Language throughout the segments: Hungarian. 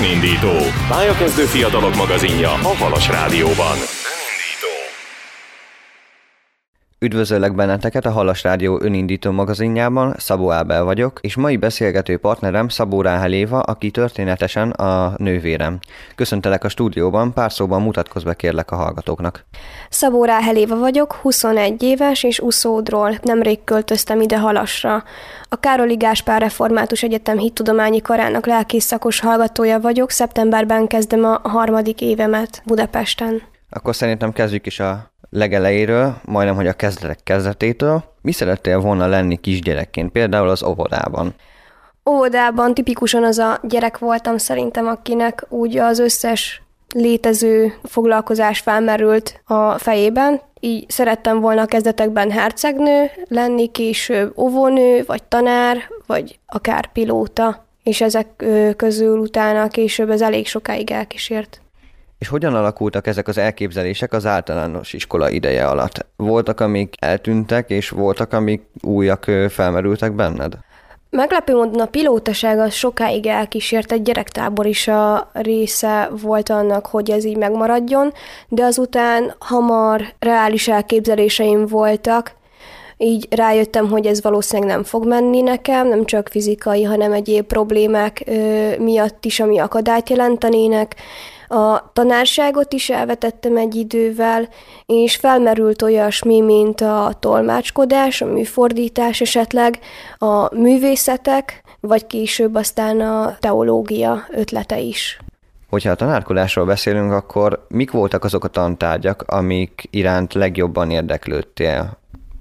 Önindító. Pályakezdő fiatalok magazinja a Halas Rádióban. Üdvözöllek benneteket a Halas Rádió önindító magazinjában, Szabó Ábel vagyok, és mai beszélgető partnerem Szabó Ráhel Éva, aki történetesen a nővérem. Köszöntelek a stúdióban, pár szóban mutatkozz be kérlek a hallgatóknak. Szabó Ráhel Éva vagyok, 21 éves, és Uszódról nemrég költöztem ide Halasra. A Károli Gáspár Református Egyetem Hittudományi Karának lelkész szakos hallgatója vagyok, szeptemberben kezdem a 3. évemet Budapesten. Akkor szerintem kezdjük is a legelejéről, majdnem, hogy a kezdetek kezdetétől. Mi szerettél volna lenni kisgyerekként, például az óvodában? Óvodában tipikusan az a gyerek voltam szerintem, akinek úgy az összes létező foglalkozás felmerült a fejében. Így szerettem volna a kezdetekben hercegnő lenni, később óvónő, vagy tanár, vagy akár pilóta. És ezek közül utána később ez elég sokáig elkísért. És hogyan alakultak ezek az elképzelések az általános iskola ideje alatt? Voltak, amik eltűntek, és voltak, amik újak felmerültek benned? Meglepő módon a pilótaság az sokáig elkísért, egy gyerektábor is a része volt annak, hogy ez így megmaradjon, de azután hamar reális elképzeléseim voltak, így rájöttem, hogy ez valószínűleg nem fog menni nekem, nem csak fizikai, hanem egyéb problémák miatt is, ami akadályt jelentenének. A tanárságot is elvetettem egy idővel, és felmerült olyasmi, mint a tolmácskodás, a műfordítás esetleg, a művészetek, vagy később aztán a teológia ötlete is. Hogyha a tanárkodásról beszélünk, akkor mik voltak azok a tantárgyak, amik iránt legjobban érdeklődtél?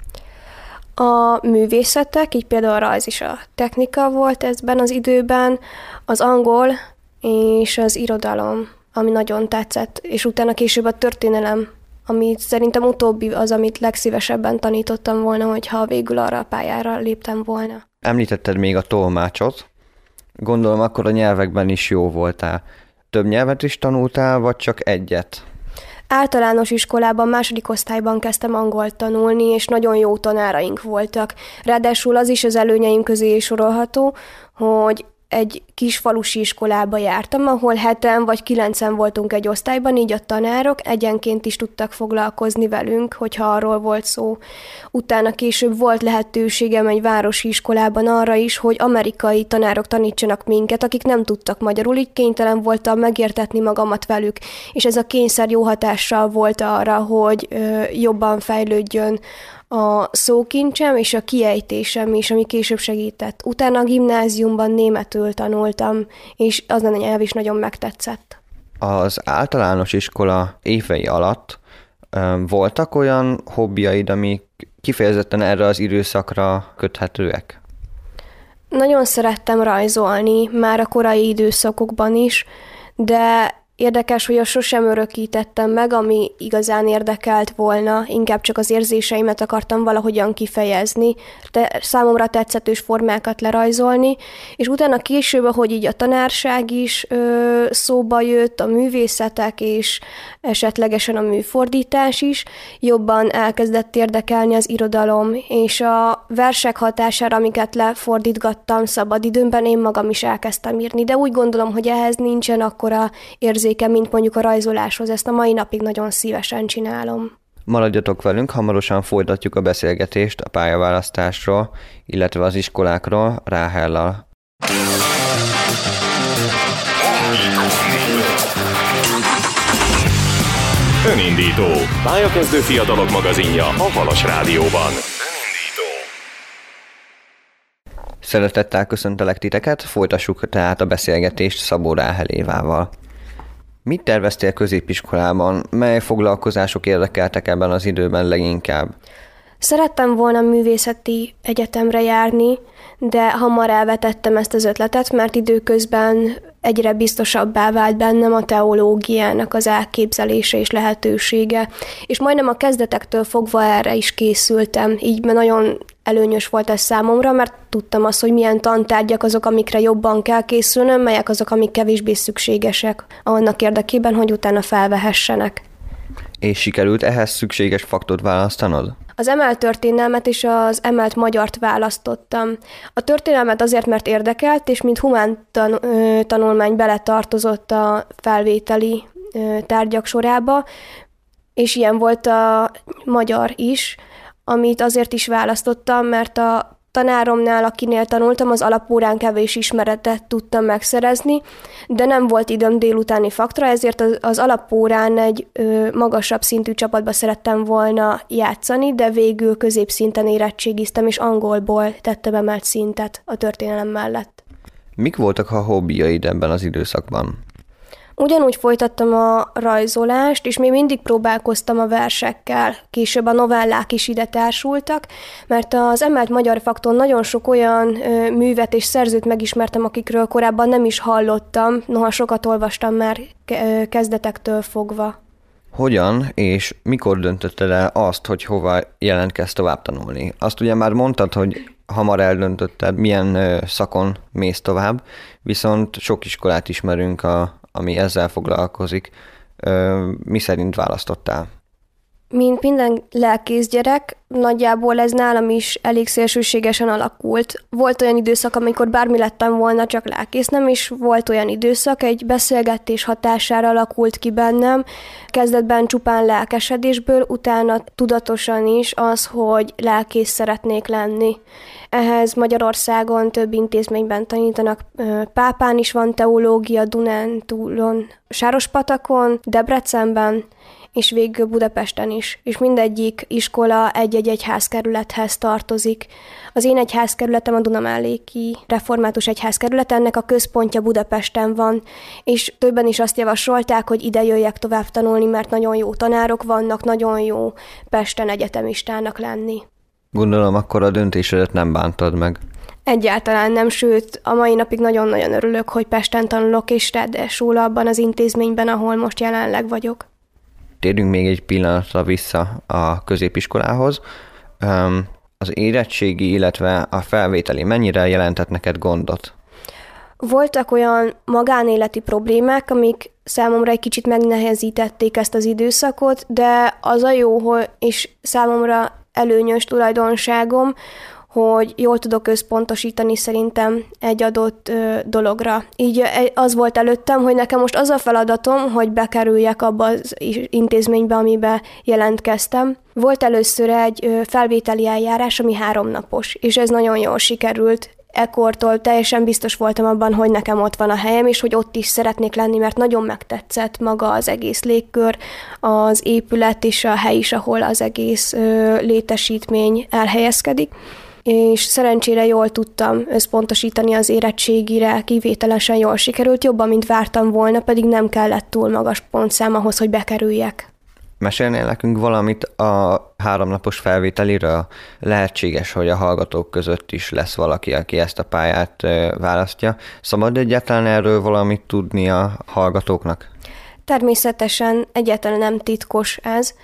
A művészetek, így például a rajz és a technika volt ezben az időben, az angol és az irodalom, ami nagyon tetszett, és utána később a történelem, ami szerintem utóbbi az, amit legszívesebben tanítottam volna, hogyha végül arra a pályára léptem volna. Említetted még a tolmácsot. Gondolom akkor a nyelvekben is jó voltál. Több nyelvet is tanultál, vagy csak egyet? Általános iskolában, 2. osztályban kezdtem angolt tanulni, és nagyon jó tanáraink voltak. Ráadásul az is az előnyeim közé sorolható, hogy egy kis falusi iskolába jártam, ahol 7-en vagy 9-en voltunk egy osztályban, így a tanárok egyenként is tudtak foglalkozni velünk, hogyha arról volt szó. Utána később volt lehetőségem egy városi iskolában arra is, hogy amerikai tanárok tanítsanak minket, akik nem tudtak magyarul, így kénytelen voltam megértetni magamat velük, és ez a kényszer jó hatással volt arra, hogy jobban fejlődjön a szókincsem és a kiejtésem is, ami később segített. Utána a gimnáziumban németül tanultam, és az a nyelv is nagyon megtetszett. Az általános iskola évei alatt voltak olyan hobbiaid, amik kifejezetten erre az időszakra köthetőek? Nagyon szerettem rajzolni, már a korai időszakokban is, de érdekes, hogy sosem örökítettem meg, ami igazán érdekelt volna, inkább csak az érzéseimet akartam valahogyan kifejezni, de számomra tetszetős formákat lerajzolni, és utána később, ahogy így a tanárság is szóba jött, a művészetek és esetlegesen a műfordítás is, jobban elkezdett érdekelni az irodalom, és a versek hatására, amiket lefordítgattam szabadidőmben, én magam is elkezdtem írni, de úgy gondolom, hogy ehhez nincsen akkora érzéke, mint mondjuk a rajzoláshoz. Ezt a mai napig nagyon szívesen csinálom. Maradjatok velünk, hamarosan folytatjuk a beszélgetést a pályaválasztásról, illetve az iskolákról Ráhellal. Önindító. Pályakezdő fiatalok magazinja a Halas Rádióban. Szeretettel köszöntelek titeket, folytassuk tehát a beszélgetést Szabó Ráhel Évával. Mit terveztél középiskolában? Mely foglalkozások érdekeltek ebben az időben leginkább? Szerettem volna művészeti egyetemre járni, de hamar elvetettem ezt az ötletet, mert időközben egyre biztosabbá vált bennem a teológiának az elképzelése és lehetősége. És majdnem a kezdetektől fogva erre is készültem, így nagyon előnyös volt ez számomra, mert tudtam azt, hogy milyen tantárgyak azok, amikre jobban kell készülnöm, melyek azok, amik kevésbé szükségesek annak érdekében, hogy utána felvehessenek. És sikerült ehhez szükséges faktort választanod? Az emelt történelmet és az emelt magyart választottam. A történelmet azért, mert érdekelt, és mint humán tanulmány beletartozott a felvételi tárgyak sorába, és ilyen volt a magyar is, amit azért is választottam, mert a tanáromnál, akinél tanultam, az alapórán kevés ismeretet tudtam megszerezni, de nem volt időm délutáni faktra, ezért az alapórán egy magasabb szintű csapatba szerettem volna játszani, de végül középszinten érettségiztem, és angolból tettem emelt szintet a történelem mellett. Mik voltak a hobbiaid ebben az időszakban? Ugyanúgy folytattam a rajzolást, és még mindig próbálkoztam a versekkel. Később a novellák is ide társultak, mert az emelt magyar fakton nagyon sok olyan művet és szerzőt megismertem, akikről korábban nem is hallottam, noha sokat olvastam már kezdetektől fogva. Hogyan és mikor döntötted el azt, hogy hova jelentkezz tovább tanulni? Azt ugye már mondtad, hogy hamar eldöntötted, milyen szakon mész tovább, viszont sok iskolát ismerünk, ami ezzel foglalkozik. Mi szerint választottál? Mint minden lelkész gyerek, nagyjából ez nálam is elég szélsőségesen alakult. Volt olyan időszak, amikor bármi lettem volna, csak lelkész nem, és volt olyan időszak, egy beszélgetés hatására alakult ki bennem, kezdetben csupán lelkesedésből, utána tudatosan is az, hogy lelkész szeretnék lenni. Ehhez Magyarországon több intézményben tanítanak, Pápán is van teológia, Dunántúlon, Sárospatakon, Debrecenben, és végül Budapesten is, és mindegyik iskola egy-egy egyházkerülethez tartozik. Az én egyházkerületem a Dunamelléki Református Egyházkerület, ennek a központja Budapesten van, és többen is azt javasolták, hogy ide jöjjek tovább tanulni, mert nagyon jó tanárok vannak, nagyon jó Pesten egyetemistának lenni. Gondolom, akkor a döntésedet nem bántad meg. Egyáltalán nem, sőt, a mai napig nagyon-nagyon örülök, hogy Pesten tanulok, és ráadásul abban az intézményben, ahol most jelenleg vagyok. Térjünk még egy pillanatra vissza a középiskolához. Az érettségi, illetve a felvételi mennyire jelentett neked gondot? Voltak olyan magánéleti problémák, amik számomra egy kicsit megnehezítették ezt az időszakot, de az a jó, és számomra előnyös tulajdonságom, hogy jól tudok összpontosítani szerintem egy adott dologra. Így az volt előttem, hogy nekem most az a feladatom, hogy bekerüljek abba az intézménybe, amiben jelentkeztem. Volt először egy felvételi eljárás, ami 3 napos, és ez nagyon jól sikerült. Ekkortól teljesen biztos voltam abban, hogy nekem ott van a helyem, és hogy ott is szeretnék lenni, mert nagyon megtetszett maga az egész légkör, az épület és a hely is, ahol az egész létesítmény elhelyezkedik. És szerencsére jól tudtam összpontosítani az érettségire, kivételesen jól sikerült, jobban, mint vártam volna, pedig nem kellett túl magas pontszám ahhoz, hogy bekerüljek. Mesélnél nekünk valamit a 3 napos felvételiről? Lehetséges, hogy a hallgatók között is lesz valaki, aki ezt a pályát választja. Szabad egyáltalán erről valamit tudni a hallgatóknak? Természetesen egyáltalán nem titkos ez.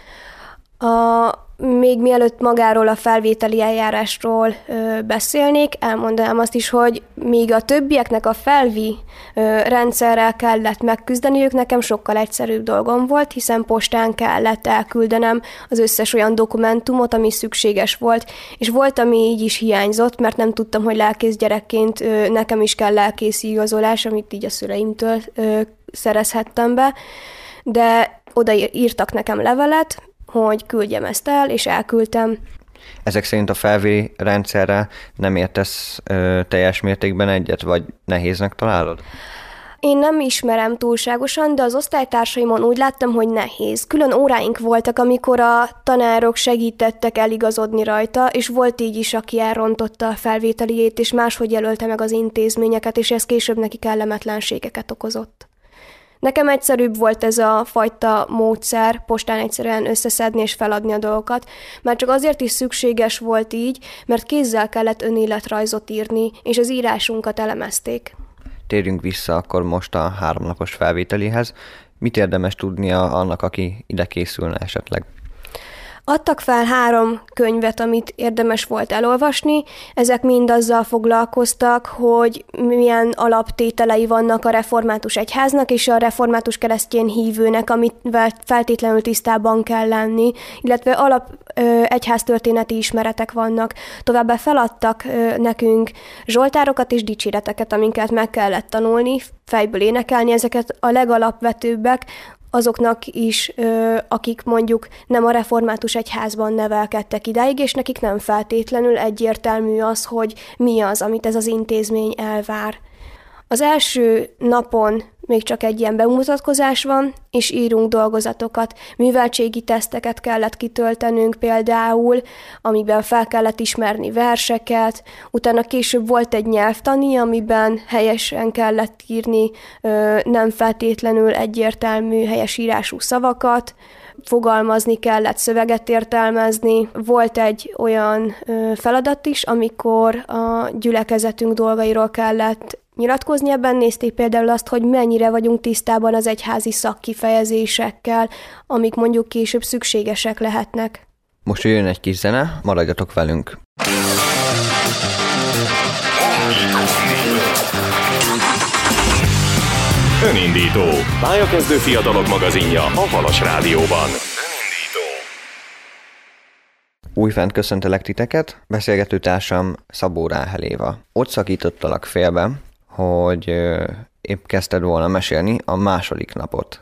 Még mielőtt magáról a felvételi eljárásról beszélnék, elmondanám azt is, hogy míg a többieknek a felvi rendszerrel kellett megküzdeniük, nekem sokkal egyszerűbb dolgom volt, hiszen postán kellett elküldenem az összes olyan dokumentumot, ami szükséges volt, és volt, ami így is hiányzott, mert nem tudtam, hogy lelkész gyerekként nekem is kell lelkészi igazolás, amit így a szüleimtől szerezhettem be, de oda írtak nekem levelet, hogy küldjem ezt el, és elküldtem. Ezek szerint a felvi rendszerrel nem értesz teljes mértékben egyet, vagy nehéznek találod? Én nem ismerem túlságosan, de az osztálytársaimon úgy láttam, hogy nehéz. Külön óráink voltak, amikor a tanárok segítettek eligazodni rajta, és volt így is, aki elrontotta a felvételiét, és máshogy jelölte meg az intézményeket, és ez később neki kellemetlenségeket okozott. Nekem egyszerűbb volt ez a fajta módszer, postán egyszerűen összeszedni és feladni a dolgokat, mert csak azért is szükséges volt így, mert kézzel kellett önéletrajzot írni, és az írásunkat elemezték. Térjünk vissza akkor most a 3 napos felvételihez. Mit érdemes tudnia annak, aki ide készülne esetleg? Adtak fel 3 könyvet, amit érdemes volt elolvasni. Ezek mind azzal foglalkoztak, hogy milyen alaptételei vannak a református egyháznak és a református keresztény hívőnek, amivel feltétlenül tisztában kell lenni, illetve alap egyháztörténeti ismeretek vannak. Továbbá feladtak nekünk zsoltárokat és dicséreteket, amiket meg kellett tanulni, fejből énekelni, ezeket a legalapvetőbbek, azoknak is, akik mondjuk nem a református egyházban nevelkedtek idáig, és nekik nem feltétlenül egyértelmű az, hogy mi az, amit ez az intézmény elvár. Az első napon még csak egy ilyen bemutatkozás van, és írunk dolgozatokat. Műveltségi teszteket kellett kitöltenünk például, amiben fel kellett ismerni verseket, utána később volt egy nyelvtani, amiben helyesen kellett írni nem feltétlenül egyértelmű helyesírású szavakat, fogalmazni kellett, szöveget értelmezni. Volt egy olyan feladat is, amikor a gyülekezetünk dolgairól kellett nyilatkozni. Ebben nézték például azt, hogy mennyire vagyunk tisztában az egyházi szakkifejezésekkel, amik mondjuk később szükségesek lehetnek. Most jön egy kis zene, maradjatok velünk! Önindító. Pályakezdő fiatalok magazinja a Halas Rádióban. Újfent köszöntelek titeket, beszélgetőtársam Szabó Ráhel Éva. Ott szakítottalak félbe, hogy épp kezdted volna mesélni a második napot.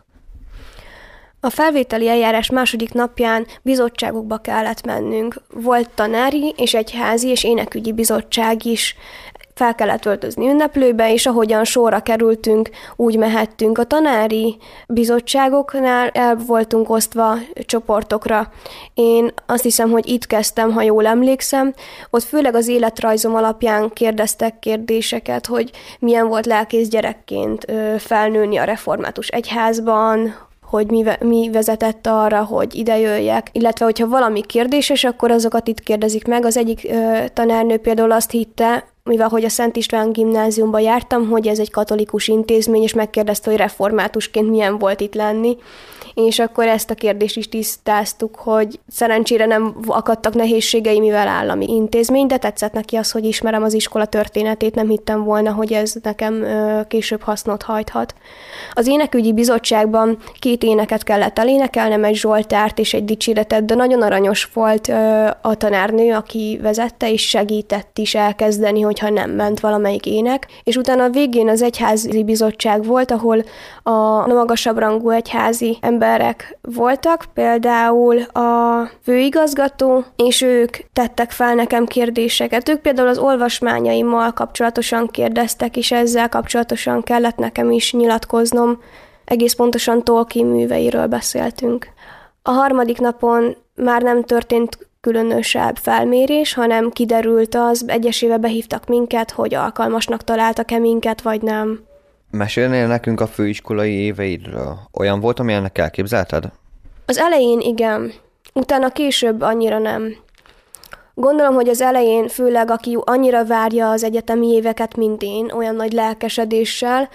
A felvételi eljárás második napján bizottságokba kellett mennünk. Volt tanári és egyházi és énekügyi bizottság is. Fel kellett öltözni ünneplőbe, és ahogyan sorra kerültünk, úgy mehettünk. A tanári bizottságoknál el voltunk osztva csoportokra. Én azt hiszem, hogy itt kezdtem, ha jól emlékszem. Ott főleg az életrajzom alapján kérdeztek kérdéseket, hogy milyen volt lelkész gyerekként felnőni a református egyházban, hogy mi vezetett arra, hogy ide jöjjek, illetve hogyha valami kérdéses, akkor azokat itt kérdezik meg. Az egyik tanárnő például azt hitte, mivel hogy a Szent István gimnáziumba jártam, hogy ez egy katolikus intézmény, és megkérdezte, hogy reformátusként milyen volt itt lenni. És akkor ezt a kérdést is tisztáztuk, hogy szerencsére nem akadtak nehézségei, mivel állami intézmény, de tetszett neki az, hogy ismerem az iskola történetét, nem hittem volna, hogy ez nekem később hasznot hajthat. Az énekügyi bizottságban 2 éneket kellett elénekelnem, egy zsoltárt és egy dicséretet, de nagyon aranyos volt a tanárnő, aki vezette, és segített is elkezdeni, hogyha nem ment valamelyik ének. És utána a végén az egyházi bizottság volt, ahol a magasabb rangú egyházi emberek voltak, például a főigazgató, és ők tettek fel nekem kérdéseket. Ők például az olvasmányaimmal kapcsolatosan kérdeztek, és ezzel kapcsolatosan kellett nekem is nyilatkoznom. Egész pontosan Tolkien műveiről beszéltünk. A harmadik napon már nem történt különösebb felmérés, hanem kiderült az, egyesével behívtak minket, hogy alkalmasnak találtak-e minket, vagy nem. Mesélnél nekünk a főiskolai éveidről? Olyan volt, amilyennek elképzelted? Az elején igen, utána később annyira nem. Gondolom, hogy az elején főleg aki annyira várja az egyetemi éveket, mint én, olyan nagy lelkesedéssel,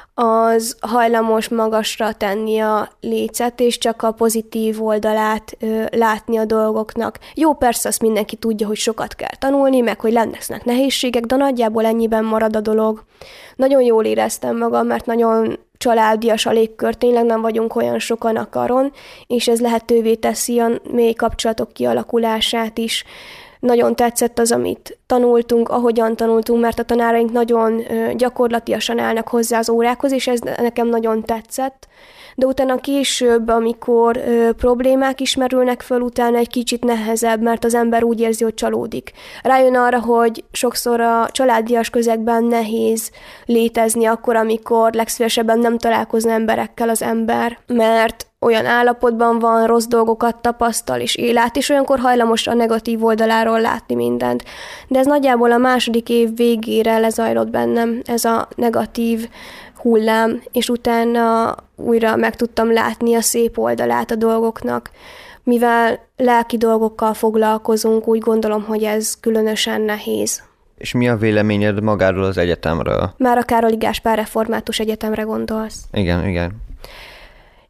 az hajlamos magasra tenni a lécet, és csak a pozitív oldalát látni a dolgoknak. Jó, persze azt mindenki tudja, hogy sokat kell tanulni, meg hogy lesznek nehézségek, de nagyjából ennyiben marad a dolog. Nagyon jól éreztem magam, mert nagyon családias a légkör, tényleg nem vagyunk olyan sokan a karon, és ez lehetővé teszi a mély kapcsolatok kialakulását is. Nagyon tetszett az, amit tanultunk, ahogyan tanultunk, mert a tanáraink nagyon gyakorlatiasan állnak hozzá az órákhoz, és ez nekem nagyon tetszett. De utána később, amikor problémák ismerülnek föl, utána egy kicsit nehezebb, mert az ember úgy érzi, hogy csalódik. Rájön arra, hogy sokszor a családias közegben nehéz létezni akkor, amikor legszívesebben nem találkozna emberekkel az ember, mert olyan állapotban van, rossz dolgokat tapasztal és él át, és olyankor hajlamos a negatív oldaláról látni mindent. De ez nagyjából a második év végére lezajlott bennem, ez a negatív hullám, és utána újra meg tudtam látni a szép oldalát a dolgoknak. Mivel lelki dolgokkal foglalkozunk, úgy gondolom, hogy ez különösen nehéz. És mi a véleményed magáról az egyetemről? Már a Károli Gáspár Református Egyetemre gondolsz? Igen.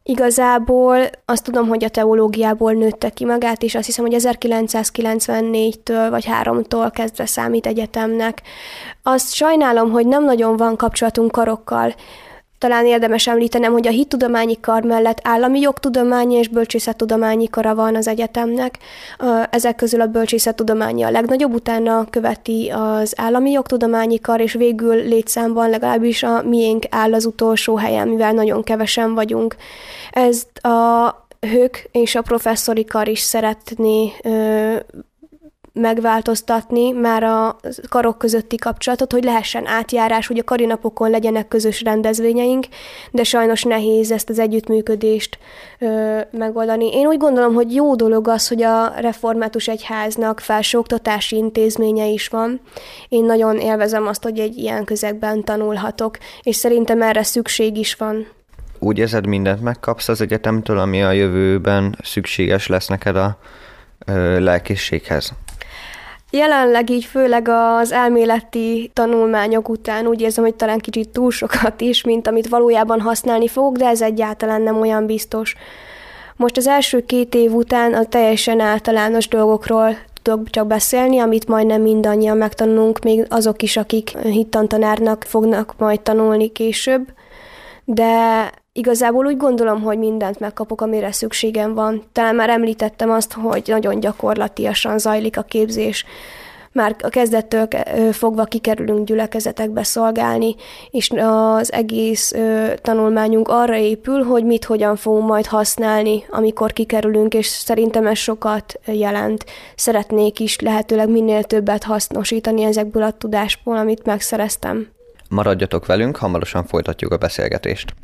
Igazából azt tudom, hogy a teológiából nőtte ki magát, és azt hiszem, hogy 1994-től vagy 3-tól kezdve számít egyetemnek. Azt sajnálom, hogy nem nagyon van kapcsolatunk karokkal. Talán érdemes említenem, hogy a hittudományi kar mellett állami jogtudományi és bölcsészettudományi kara van az egyetemnek. Ezek közül a bölcsészettudományi a legnagyobb, utána követi az állami jogtudományi kar, és végül létszámban legalábbis a miénk áll az utolsó helyen, mivel nagyon kevesen vagyunk. Ezt a HÖK és a professzori kar is szeretné megváltoztatni már a karok közötti kapcsolatot, hogy lehessen átjárás, hogy a kari napokon legyenek közös rendezvényeink, de sajnos nehéz ezt az együttműködést megoldani. Én úgy gondolom, hogy jó dolog az, hogy a református egyháznak felsőoktatási intézménye is van. Én nagyon élvezem azt, hogy egy ilyen közegben tanulhatok, és szerintem erre szükség is van. Úgy érzed, mindent megkapsz az egyetemtől, ami a jövőben szükséges lesz neked a lelkészséghez? Jelenleg így főleg az elméleti tanulmányok után úgy érzem, hogy talán kicsit túl sokat is, mint amit valójában használni fogok, de ez egyáltalán nem olyan biztos. Most az első 2 év után a teljesen általános dolgokról tudok csak beszélni, amit majdnem mindannyian megtanulunk, még azok is, akik hittantanárnak fognak majd tanulni később, de igazából úgy gondolom, hogy mindent megkapok, amire szükségem van. Talán már említettem azt, hogy nagyon gyakorlatiasan zajlik a képzés. Már a kezdettől fogva kikerülünk gyülekezetekbe szolgálni, és az egész tanulmányunk arra épül, hogy mit hogyan fogunk majd használni, amikor kikerülünk, és szerintem ez sokat jelent. Szeretnék is lehetőleg minél többet hasznosítani ezekből a tudásból, amit megszereztem. Maradjatok velünk, hamarosan folytatjuk a beszélgetést.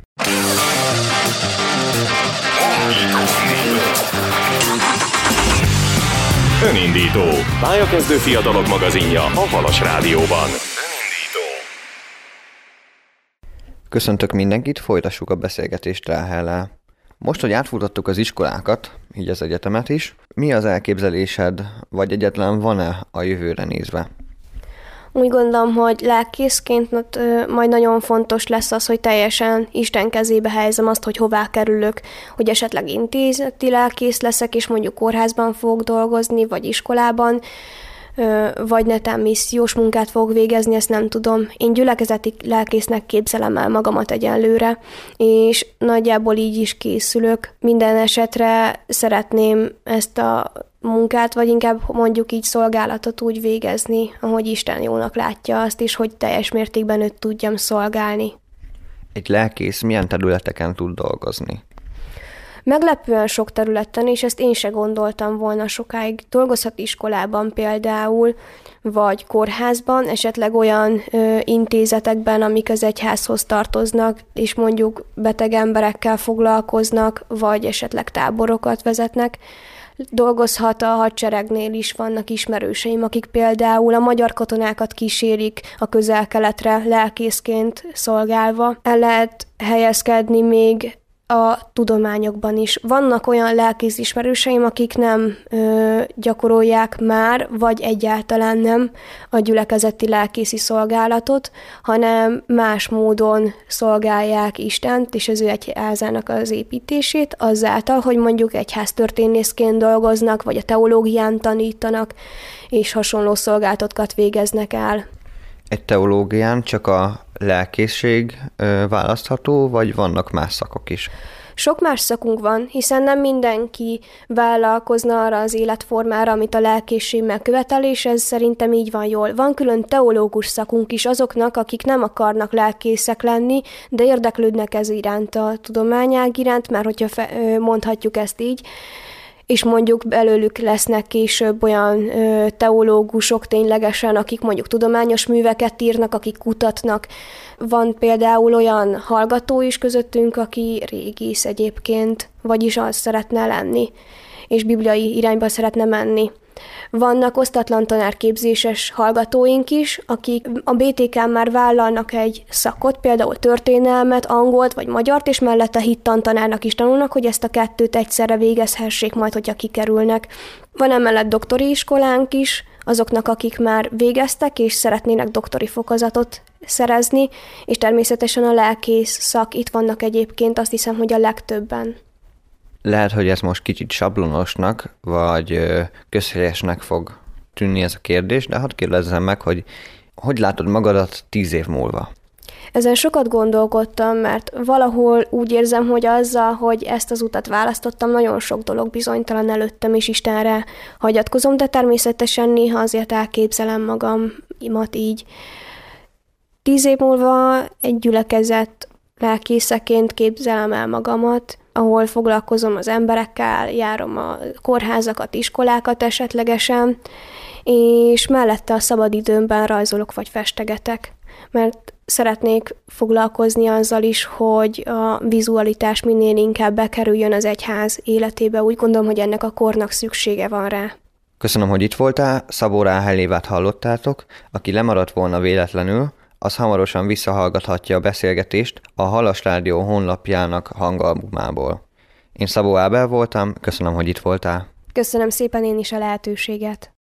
Önindító. Pályakezdő fiatalok magazinja a Halas Rádióban. Köszöntök mindenkit, folytassuk a beszélgetést Ráhellel. Most, hogy átfutottuk az iskolákat, így az egyetemet is, mi az elképzelésed, vagy egyáltalán van-e a jövőre nézve? Úgy gondolom, hogy lelkészként majd nagyon fontos lesz az, hogy teljesen Isten kezébe helyezem azt, hogy hová kerülök, hogy esetleg intézeti lelkész leszek, és mondjuk kórházban fogok dolgozni, vagy iskolában, vagy netán missziós munkát fogok végezni, ezt nem tudom. Én gyülekezeti lelkésznek képzelem el magamat egyenlőre, és nagyjából így is készülök. Minden esetre szeretném ezt a munkát, vagy inkább mondjuk így szolgálatot úgy végezni, ahogy Isten jónak látja azt is, hogy teljes mértékben őt tudjam szolgálni. Egy lelkész milyen területeken tud dolgozni? Meglepően sok területen, és ezt én se gondoltam volna sokáig. Dolgozhat iskolában például, vagy kórházban, esetleg olyan intézetekben, amik az egyházhoz tartoznak, és mondjuk beteg emberekkel foglalkoznak, vagy esetleg táborokat vezetnek. Dolgozhat a hadseregnél is, vannak ismerőseim, akik például a magyar katonákat kísérik a Közel-Keletre lelkészként szolgálva. El lehet helyezkedni még a tudományokban is. Vannak olyan lelkész ismerőseim, akik nem gyakorolják már, vagy egyáltalán nem a gyülekezeti lelkészi szolgálatot, hanem más módon szolgálják Istent és az ő egyházának az építését, azáltal, hogy mondjuk egyháztörténészként dolgoznak, vagy a teológián tanítanak, és hasonló szolgálatokat végeznek el. Egy teológián csak a lelkészség választható, vagy vannak más szakok is? Sok más szakunk van, hiszen nem mindenki vállalkozna arra az életformára, amit a lelkészség megkövetel, és ez szerintem így van jól. Van külön teológus szakunk is azoknak, akik nem akarnak lelkészek lenni, de érdeklődnek ez iránt, a tudományág iránt, mert hogyha mondhatjuk ezt így, és mondjuk belőlük lesznek később olyan teológusok ténylegesen, akik mondjuk tudományos műveket írnak, akik kutatnak. Van például olyan hallgató is közöttünk, aki régész egyébként, vagyis az szeretne lenni, és bibliai irányba szeretne menni. Vannak osztatlan tanárképzéses hallgatóink is, akik a BTK-n már vállalnak egy szakot, például történelmet, angolt vagy magyart, és mellette hittantanárnak is tanulnak, hogy ezt a kettőt egyszerre végezhessék majd, hogyha kikerülnek. Van emellett doktori iskolánk is, azoknak, akik már végeztek, és szeretnének doktori fokozatot szerezni, és természetesen a lelkész szak itt vannak egyébként, azt hiszem, hogy a legtöbben. Lehet, hogy ez most kicsit sablonosnak, vagy közhelyesnek fog tűnni ez a kérdés, de hadd kérdezzem meg, hogy látod magadat 10 év múlva? Ezen sokat gondolkodtam, mert valahol úgy érzem, hogy azzal, hogy ezt az utat választottam, nagyon sok dolog bizonytalan előttem, és Istenre hagyatkozom, de természetesen néha azért elképzelem magamat így. 10 év múlva egy gyülekezet lelkészeként képzelem el magamat, ahol foglalkozom az emberekkel, járom a kórházakat, iskolákat esetlegesen, és mellette a szabadidőmben rajzolok vagy festegetek, mert szeretnék foglalkozni azzal is, hogy a vizualitás minél inkább bekerüljön az egyház életébe. Úgy gondolom, hogy ennek a kornak szüksége van rá. Köszönöm, hogy itt voltál, Szabó Ráhel Évát hallottátok, aki lemaradt volna véletlenül, az hamarosan visszahallgathatja a beszélgetést a Halas Rádió honlapjának hangalbumából. Én Szabó Ábel voltam, köszönöm, hogy itt voltál. Köszönöm szépen én is a lehetőséget.